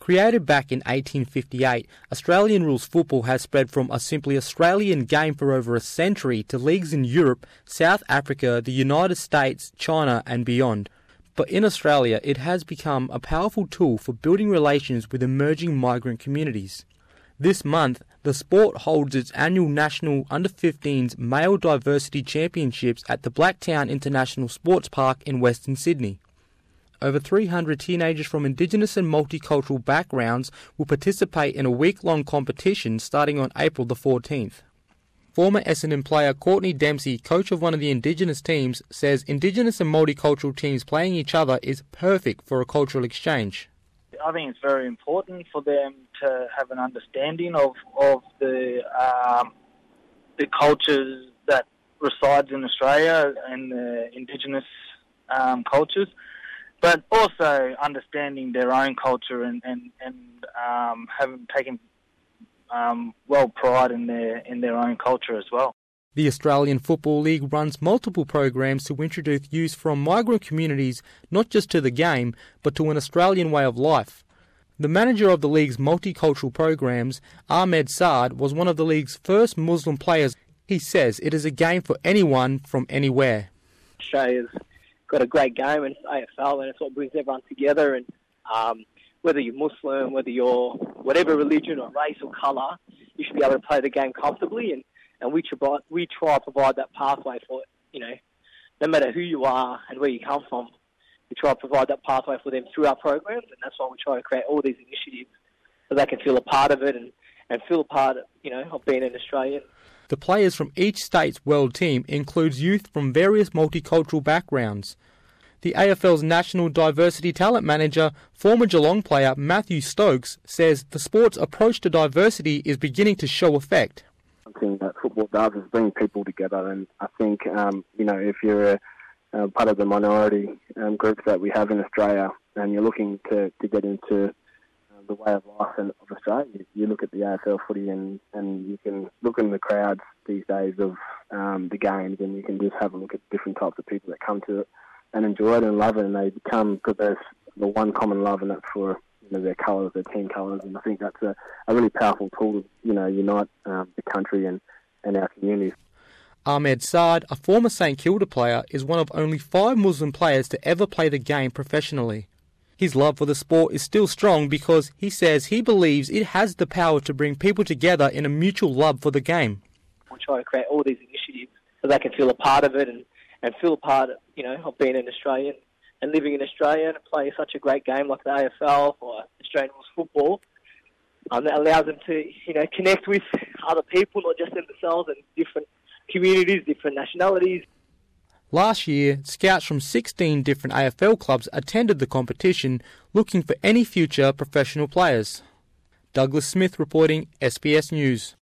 Created back in 1858, Australian rules football has spread from a simply Australian game for over a century to leagues in Europe, South Africa, the United States, China and beyond. But in Australia, it has become a powerful tool for building relations with emerging migrant communities. This month, the sport holds its annual National Under-15s Male Diversity Championships at the Blacktown International Sports Park in Western Sydney. Over 300 teenagers from Indigenous and multicultural backgrounds will participate in a week-long competition starting on April the 14th. Former Essendon player Courtney Dempsey, coach of one of the Indigenous teams, says Indigenous and multicultural teams playing each other is perfect for a cultural exchange. I think it's very important for them to have an understanding of the cultures that resides in Australia and the Indigenous cultures, but also understanding their own culture and having taken pride in their own culture as well. The Australian Football League runs multiple programs to introduce youth from migrant communities not just to the game, but to an Australian way of life. The manager of the league's multicultural programs, Ahmed Saad, was one of the league's first Muslim players. He says it is a game for anyone from anywhere. Australia's got a great game, and it's AFL, and it's what brings everyone together. And whether you're Muslim, whether you're whatever religion or race or colour, you should be able to play the game comfortably. And we try to provide that pathway for, no matter who you are and where you come from, we try to provide that pathway for them through our programs, and that's why we try to create all these initiatives so they can feel a part of it and feel a part, of being an Australian. The players from each state's world team includes youth from various multicultural backgrounds. The AFL's National Diversity Talent Manager, former Geelong player Matthew Stokes, says the sport's approach to diversity is beginning to show effect. Something that football does is bring people together, and I think, if you're a part of the minority groups that we have in Australia and you're looking to get into the way of life of Australia, you look at the AFL footy and you can look in the crowds these days of the games, and you can just have a look at different types of people that come to it and enjoy it and love it, and they become, because there's the one common love, and that's for their colours, their team colours, and I think that's a really powerful tool to unite the country and our communities. Ahmed Saad, a former St Kilda player, is one of only 5 Muslim players to ever play the game professionally. His love for the sport is still strong because he says he believes it has the power to bring people together in a mutual love for the game. We try to create all these initiatives so they can feel a part of it and feel a part of being an Australian and living in Australia and playing such a great game like the AFL or Australian rules football. That allows them to connect with other people, not just themselves, and different communities, different nationalities. Last year, scouts from 16 different AFL clubs attended the competition looking for any future professional players. Douglas Smith reporting, SBS News.